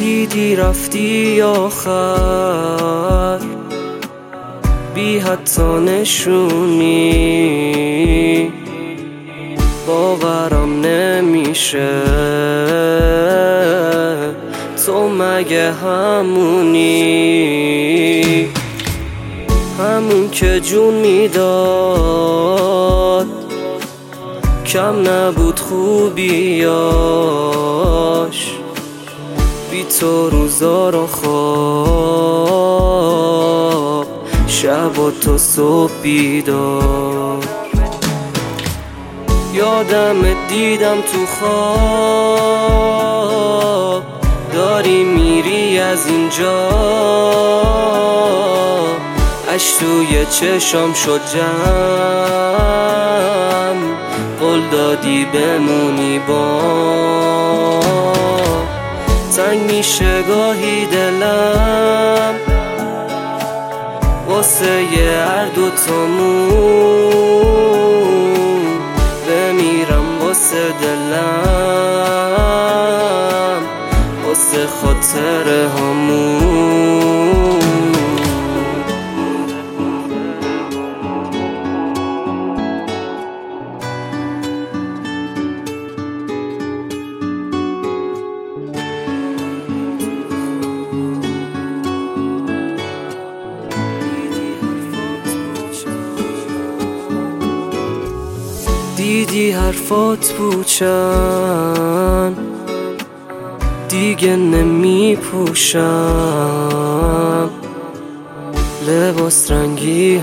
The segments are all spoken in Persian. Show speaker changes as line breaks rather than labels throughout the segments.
دیدی رفتی آخر بی حتی نشونی، باورم نمیشه تو مگه همونی، همون که جون میداد کم نبود خوبیاش، بی تو روزا رو خواب شب و تو صبح بیدار. یادم دیدم تو خواب داری میری از اینجا، اش توی چشم شد جمع، قول دادی بمونی با تنگ میشه گاهی دلم واسه هر دوتامون، بمیرم واسه دلم واسه خاطر همون. دیدی حرفات پوچن دیگه نمی پوشم، لباس رنگی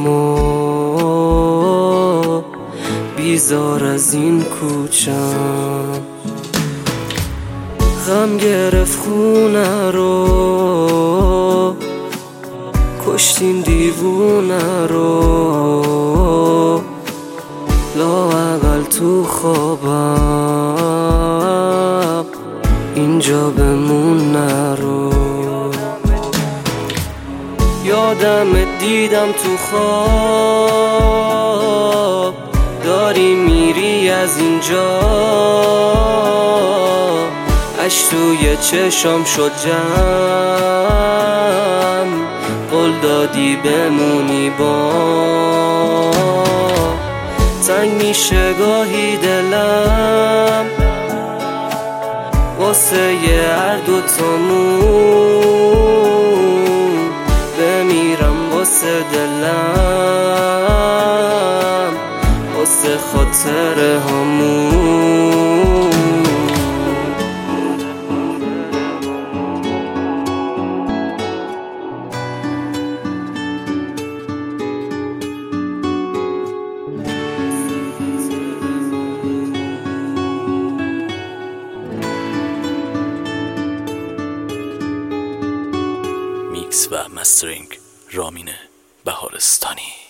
هامو بیزار از این کوچم، غم گرفت خونه رو کشتین دیوونه رو، لااقل تو خوابم اینجا بمون نرو. یادم دیدم تو خواب داری میری از اینجا، اش توی چشم شد جمع، قول دادی بمونی با تنگ میشه گاهی دلم واسه هر دوتامون، بمیرم واسه دلم واسه خاطر همون.
میکس و مسترینگ رامین بهارستانی.